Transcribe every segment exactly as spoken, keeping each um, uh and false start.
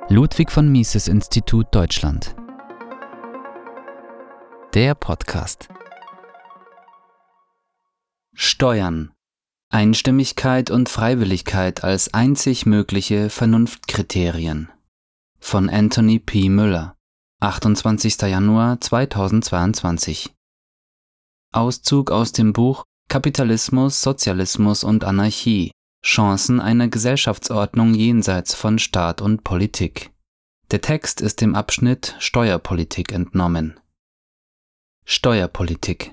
Ludwig von Mises Institut Deutschland. Der Podcast. Steuern. Einstimmigkeit und Freiwilligkeit als einzig mögliche Vernunftkriterien. Von Anthony P. Müller, achtundzwanzigster Januar zweitausendzweiundzwanzig. Auszug aus dem Buch Kapitalismus, Sozialismus und Anarchie. Chancen einer Gesellschaftsordnung jenseits von Staat und Politik. Der Text ist dem Abschnitt Steuerpolitik entnommen. Steuerpolitik.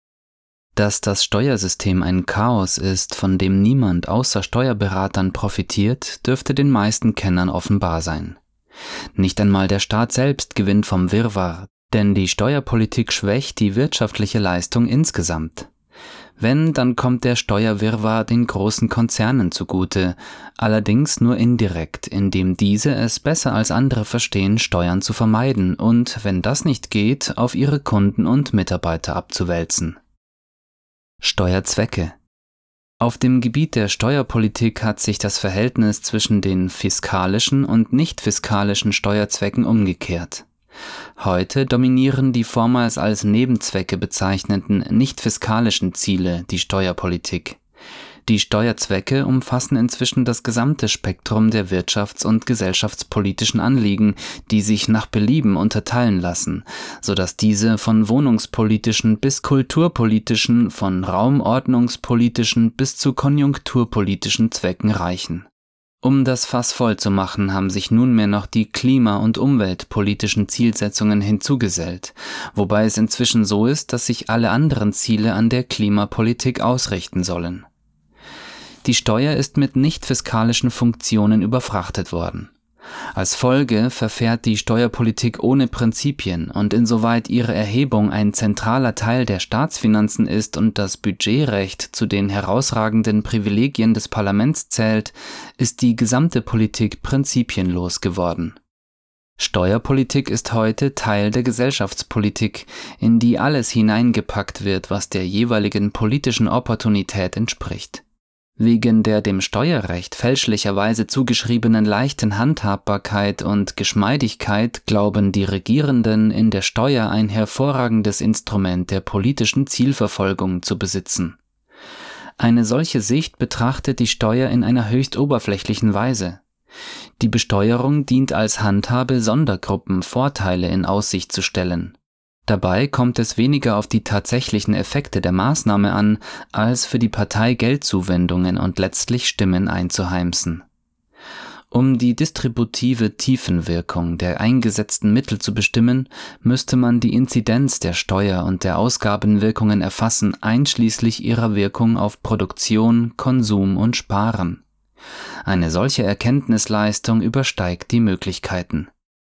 Dass das Steuersystem ein Chaos ist, von dem niemand außer Steuerberatern profitiert, dürfte den meisten Kennern offenbar sein. Nicht einmal der Staat selbst gewinnt vom Wirrwarr, denn die Steuerpolitik schwächt die wirtschaftliche Leistung insgesamt. Wenn, dann kommt der Steuerwirrwarr den großen Konzernen zugute, allerdings nur indirekt, indem diese es besser als andere verstehen, Steuern zu vermeiden und, wenn das nicht geht, auf ihre Kunden und Mitarbeiter abzuwälzen. Steuerzwecke. Auf dem Gebiet der Steuerpolitik hat sich das Verhältnis zwischen den fiskalischen und nicht fiskalischen Steuerzwecken umgekehrt. Heute dominieren die vormals als Nebenzwecke bezeichneten nicht-fiskalischen Ziele die Steuerpolitik. Die Steuerzwecke umfassen inzwischen das gesamte Spektrum der wirtschafts- und gesellschaftspolitischen Anliegen, die sich nach Belieben unterteilen lassen, sodass diese von wohnungspolitischen bis kulturpolitischen, von raumordnungspolitischen bis zu konjunkturpolitischen Zwecken reichen. Um das Fass voll zu machen, haben sich nunmehr noch die klima- und umweltpolitischen Zielsetzungen hinzugesellt, wobei es inzwischen so ist, dass sich alle anderen Ziele an der Klimapolitik ausrichten sollen. Die Steuer ist mit nicht-fiskalischen Funktionen überfrachtet worden. Als Folge verfährt die Steuerpolitik ohne Prinzipien und insoweit ihre Erhebung ein zentraler Teil der Staatsfinanzen ist und das Budgetrecht zu den herausragenden Privilegien des Parlaments zählt, ist die gesamte Politik prinzipienlos geworden. Steuerpolitik ist heute Teil der Gesellschaftspolitik, in die alles hineingepackt wird, was der jeweiligen politischen Opportunität entspricht. Wegen der dem Steuerrecht fälschlicherweise zugeschriebenen leichten Handhabbarkeit und Geschmeidigkeit glauben die Regierenden, in der Steuer ein hervorragendes Instrument der politischen Zielverfolgung zu besitzen. Eine solche Sicht betrachtet die Steuer in einer höchst oberflächlichen Weise. Die Besteuerung dient als Handhabe, Sondergruppen Vorteile in Aussicht zu stellen. Dabei kommt es weniger auf die tatsächlichen Effekte der Maßnahme an, als für die Partei Geldzuwendungen und letztlich Stimmen einzuheimsen. Um die distributive Tiefenwirkung der eingesetzten Mittel zu bestimmen, müsste man die Inzidenz der Steuer- und der Ausgabenwirkungen erfassen, einschließlich ihrer Wirkung auf Produktion, Konsum und Sparen. Eine solche Erkenntnisleistung übersteigt die Möglichkeiten.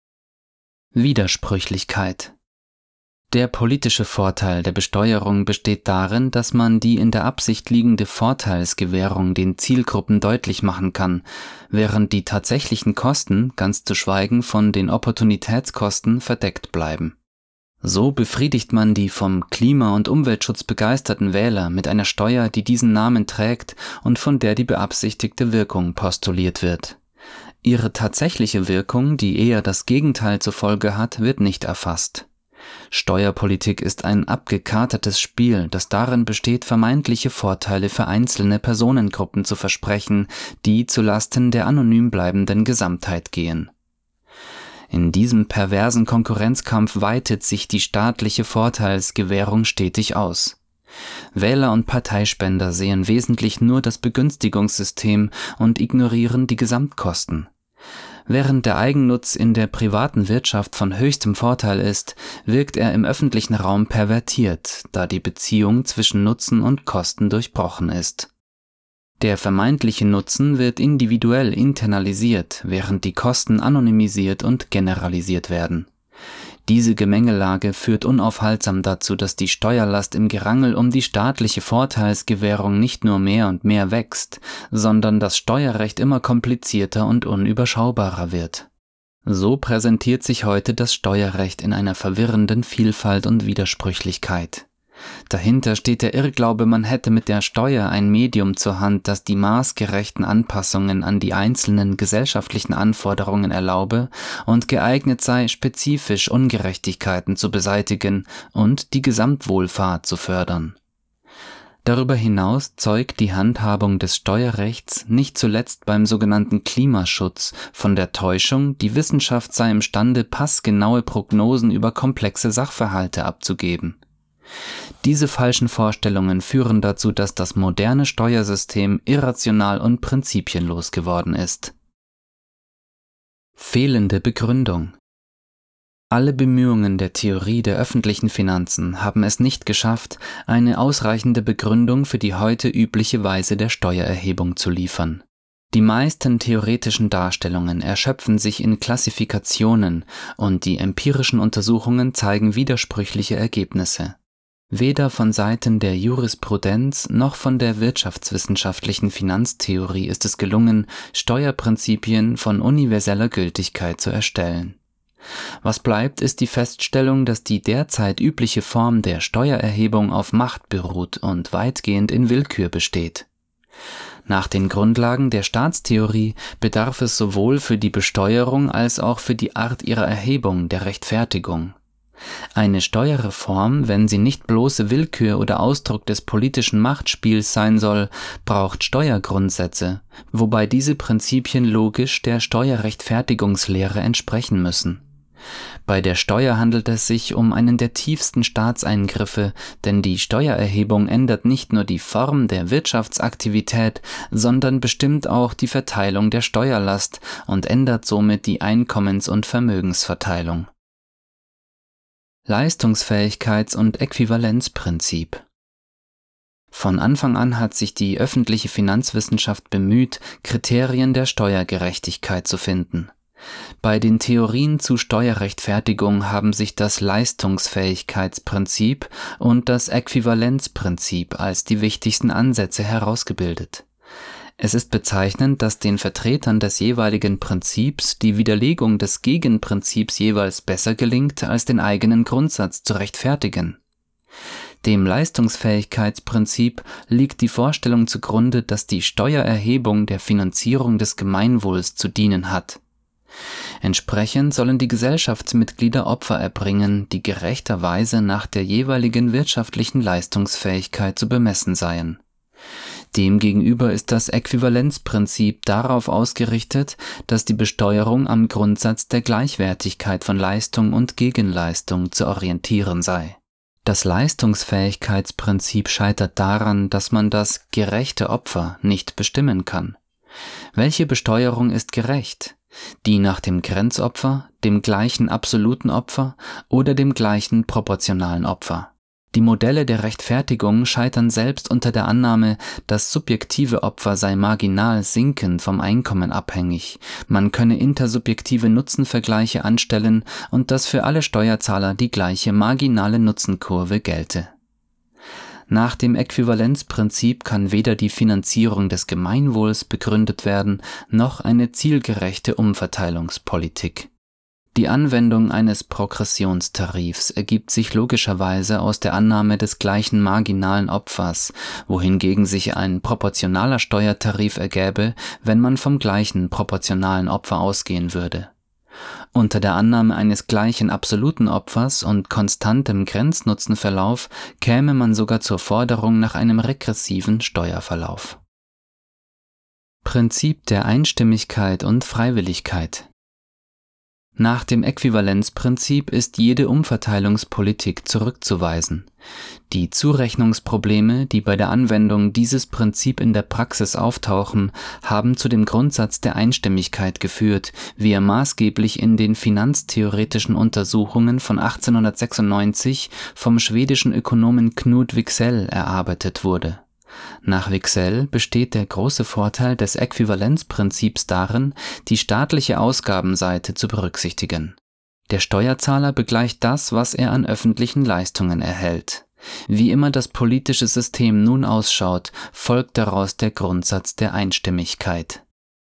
Widersprüchlichkeit. Der politische Vorteil der Besteuerung besteht darin, dass man die in der Absicht liegende Vorteilsgewährung den Zielgruppen deutlich machen kann, während die tatsächlichen Kosten, ganz zu schweigen von den Opportunitätskosten, verdeckt bleiben. So befriedigt man die vom Klima- und Umweltschutz begeisterten Wähler mit einer Steuer, die diesen Namen trägt und von der die beabsichtigte Wirkung postuliert wird. Ihre tatsächliche Wirkung, die eher das Gegenteil zur Folge hat, wird nicht erfasst. Steuerpolitik ist ein abgekartetes Spiel, das darin besteht, vermeintliche Vorteile für einzelne Personengruppen zu versprechen, die zu Lasten der anonym bleibenden Gesamtheit gehen. In diesem perversen Konkurrenzkampf weitet sich die staatliche Vorteilsgewährung stetig aus. Wähler und Parteispender sehen wesentlich nur das Begünstigungssystem und ignorieren die Gesamtkosten. Während der Eigennutz in der privaten Wirtschaft von höchstem Vorteil ist, wirkt er im öffentlichen Raum pervertiert, da die Beziehung zwischen Nutzen und Kosten durchbrochen ist. Der vermeintliche Nutzen wird individuell internalisiert, während die Kosten anonymisiert und generalisiert werden. Diese Gemengelage führt unaufhaltsam dazu, dass die Steuerlast im Gerangel um die staatliche Vorteilsgewährung nicht nur mehr und mehr wächst, sondern das Steuerrecht immer komplizierter und unüberschaubarer wird. So präsentiert sich heute das Steuerrecht in einer verwirrenden Vielfalt und Widersprüchlichkeit. Dahinter steht der Irrglaube, man hätte mit der Steuer ein Medium zur Hand, das die maßgerechten Anpassungen an die einzelnen gesellschaftlichen Anforderungen erlaube und geeignet sei, spezifisch Ungerechtigkeiten zu beseitigen und die Gesamtwohlfahrt zu fördern. Darüber hinaus zeugt die Handhabung des Steuerrechts nicht zuletzt beim sogenannten Klimaschutz von der Täuschung, die Wissenschaft sei imstande, passgenaue Prognosen über komplexe Sachverhalte abzugeben. Diese falschen Vorstellungen führen dazu, dass das moderne Steuersystem irrational und prinzipienlos geworden ist. Fehlende Begründung. Alle Bemühungen der Theorie der öffentlichen Finanzen haben es nicht geschafft, eine ausreichende Begründung für die heute übliche Weise der Steuererhebung zu liefern. Die meisten theoretischen Darstellungen erschöpfen sich in Klassifikationen und die empirischen Untersuchungen zeigen widersprüchliche Ergebnisse. Weder von Seiten der Jurisprudenz noch von der wirtschaftswissenschaftlichen Finanztheorie ist es gelungen, Steuerprinzipien von universeller Gültigkeit zu erstellen. Was bleibt, ist die Feststellung, dass die derzeit übliche Form der Steuererhebung auf Macht beruht und weitgehend in Willkür besteht. Nach den Grundlagen der Staatstheorie bedarf es sowohl für die Besteuerung als auch für die Art ihrer Erhebung der Rechtfertigung. Eine Steuerreform, wenn sie nicht bloße Willkür oder Ausdruck des politischen Machtspiels sein soll, braucht Steuergrundsätze, wobei diese Prinzipien logisch der Steuerrechtfertigungslehre entsprechen müssen. Bei der Steuer handelt es sich um einen der tiefsten Staatseingriffe, denn die Steuererhebung ändert nicht nur die Form der Wirtschaftsaktivität, sondern bestimmt auch die Verteilung der Steuerlast und ändert somit die Einkommens- und Vermögensverteilung. Leistungsfähigkeits- und Äquivalenzprinzip. Von Anfang an hat sich die öffentliche Finanzwissenschaft bemüht, Kriterien der Steuergerechtigkeit zu finden. Bei den Theorien zu Steuerrechtfertigung haben sich das Leistungsfähigkeitsprinzip und das Äquivalenzprinzip als die wichtigsten Ansätze herausgebildet. Es ist bezeichnend, dass den Vertretern des jeweiligen Prinzips die Widerlegung des Gegenprinzips jeweils besser gelingt, als den eigenen Grundsatz zu rechtfertigen. Dem Leistungsfähigkeitsprinzip liegt die Vorstellung zugrunde, dass die Steuererhebung der Finanzierung des Gemeinwohls zu dienen hat. Entsprechend sollen die Gesellschaftsmitglieder Opfer erbringen, die gerechterweise nach der jeweiligen wirtschaftlichen Leistungsfähigkeit zu bemessen seien. Demgegenüber ist das Äquivalenzprinzip darauf ausgerichtet, dass die Besteuerung am Grundsatz der Gleichwertigkeit von Leistung und Gegenleistung zu orientieren sei. Das Leistungsfähigkeitsprinzip scheitert daran, dass man das gerechte Opfer nicht bestimmen kann. Welche Besteuerung ist gerecht? Die nach dem Grenzopfer, dem gleichen absoluten Opfer oder dem gleichen proportionalen Opfer? Die Modelle der Rechtfertigung scheitern selbst unter der Annahme, das subjektive Opfer sei marginal sinkend vom Einkommen abhängig, man könne intersubjektive Nutzenvergleiche anstellen und dass für alle Steuerzahler die gleiche marginale Nutzenkurve gelte. Nach dem Äquivalenzprinzip kann weder die Finanzierung des Gemeinwohls begründet werden, noch eine zielgerechte Umverteilungspolitik. Die Anwendung eines Progressionstarifs ergibt sich logischerweise aus der Annahme des gleichen marginalen Opfers, wohingegen sich ein proportionaler Steuertarif ergäbe, wenn man vom gleichen proportionalen Opfer ausgehen würde. Unter der Annahme eines gleichen absoluten Opfers und konstantem Grenznutzenverlauf käme man sogar zur Forderung nach einem regressiven Steuerverlauf. Prinzip der Einstimmigkeit und Freiwilligkeit. Nach dem Äquivalenzprinzip ist jede Umverteilungspolitik zurückzuweisen. Die Zurechnungsprobleme, die bei der Anwendung dieses Prinzip in der Praxis auftauchen, haben zu dem Grundsatz der Einstimmigkeit geführt, wie er maßgeblich in den finanztheoretischen Untersuchungen von achtzehnhundertsechsundneunzig vom schwedischen Ökonomen Knut Wicksell erarbeitet wurde. Nach Wicksell besteht der große Vorteil des Äquivalenzprinzips darin, die staatliche Ausgabenseite zu berücksichtigen. Der Steuerzahler begleicht das, was er an öffentlichen Leistungen erhält. Wie immer das politische System nun ausschaut, folgt daraus der Grundsatz der Einstimmigkeit.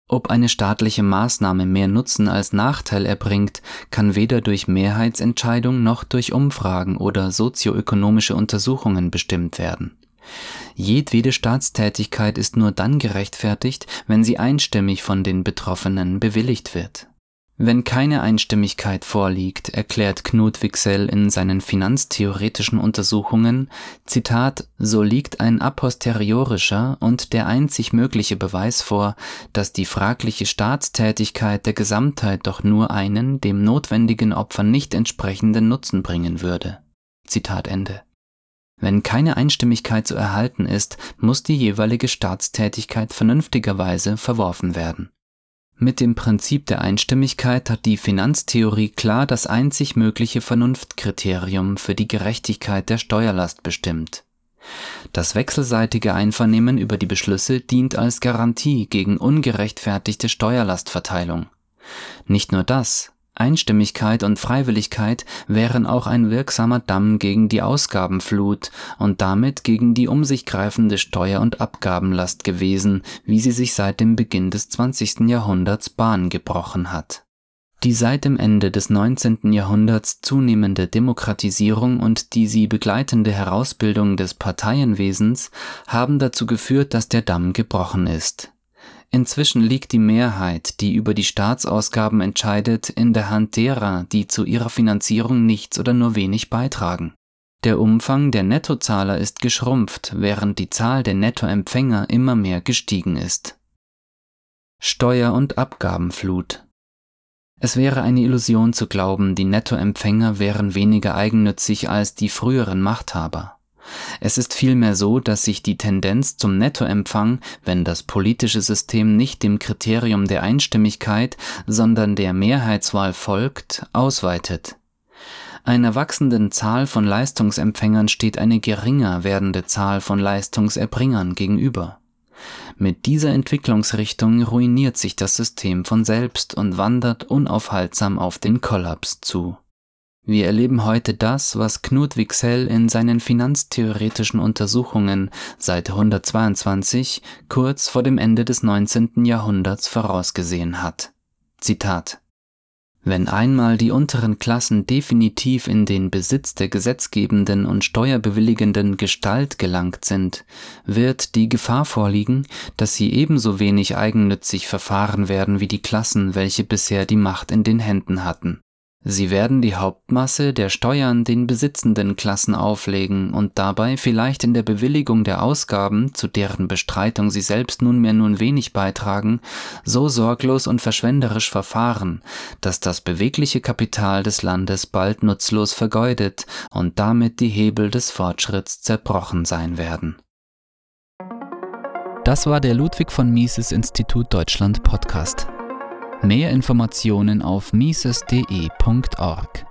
Ob eine staatliche Maßnahme mehr Nutzen als Nachteil erbringt, kann weder durch Mehrheitsentscheidung noch durch Umfragen oder sozioökonomische Untersuchungen bestimmt werden. Jedwede Staatstätigkeit ist nur dann gerechtfertigt, wenn sie einstimmig von den Betroffenen bewilligt wird. Wenn keine Einstimmigkeit vorliegt, erklärt Knut Wicksell in seinen finanztheoretischen Untersuchungen, Zitat, so liegt ein a posteriorischer und der einzig mögliche Beweis vor, dass die fragliche Staatstätigkeit der Gesamtheit doch nur einen dem notwendigen Opfer nicht entsprechenden Nutzen bringen würde. Zitat Ende. Wenn keine Einstimmigkeit zu erhalten ist, muss die jeweilige Staatstätigkeit vernünftigerweise verworfen werden. Mit dem Prinzip der Einstimmigkeit hat die Finanztheorie klar das einzig mögliche Vernunftkriterium für die Gerechtigkeit der Steuerlast bestimmt. Das wechselseitige Einvernehmen über die Beschlüsse dient als Garantie gegen ungerechtfertigte Steuerlastverteilung. Nicht nur das, Einstimmigkeit und Freiwilligkeit wären auch ein wirksamer Damm gegen die Ausgabenflut und damit gegen die um sich greifende Steuer- und Abgabenlast gewesen, wie sie sich seit dem Beginn des zwanzigsten Jahrhunderts Bahn gebrochen hat. Die seit dem Ende des neunzehnten Jahrhunderts zunehmende Demokratisierung und die sie begleitende Herausbildung des Parteienwesens haben dazu geführt, dass der Damm gebrochen ist. Inzwischen liegt die Mehrheit, die über die Staatsausgaben entscheidet, in der Hand derer, die zu ihrer Finanzierung nichts oder nur wenig beitragen. Der Umfang der Nettozahler ist geschrumpft, während die Zahl der Nettoempfänger immer mehr gestiegen ist. Steuer- und Abgabenflut. Es wäre eine Illusion zu glauben, die Nettoempfänger wären weniger eigennützig als die früheren Machthaber. Es ist vielmehr so, dass sich die Tendenz zum Nettoempfang, wenn das politische System nicht dem Kriterium der Einstimmigkeit, sondern der Mehrheitswahl folgt, ausweitet. Einer wachsenden Zahl von Leistungsempfängern steht eine geringer werdende Zahl von Leistungserbringern gegenüber. Mit dieser Entwicklungsrichtung ruiniert sich das System von selbst und wandert unaufhaltsam auf den Kollaps zu. Wir erleben heute das, was Knut Wicksell in seinen finanztheoretischen Untersuchungen Seite hundertzweiundzwanzig kurz vor dem Ende des neunzehnten Jahrhunderts vorausgesehen hat. Zitat: Wenn einmal die unteren Klassen definitiv in den Besitz der gesetzgebenden und steuerbewilligenden Gestalt gelangt sind, wird die Gefahr vorliegen, dass sie ebenso wenig eigennützig verfahren werden wie die Klassen, welche bisher die Macht in den Händen hatten. Sie werden die Hauptmasse der Steuern den besitzenden Klassen auflegen und dabei vielleicht in der Bewilligung der Ausgaben, zu deren Bestreitung sie selbst nunmehr nun wenig beitragen, so sorglos und verschwenderisch verfahren, dass das bewegliche Kapital des Landes bald nutzlos vergeudet und damit die Hebel des Fortschritts zerbrochen sein werden. Das war der Ludwig von Mises Institut Deutschland Podcast. Mehr Informationen auf mises punkt de punkt org.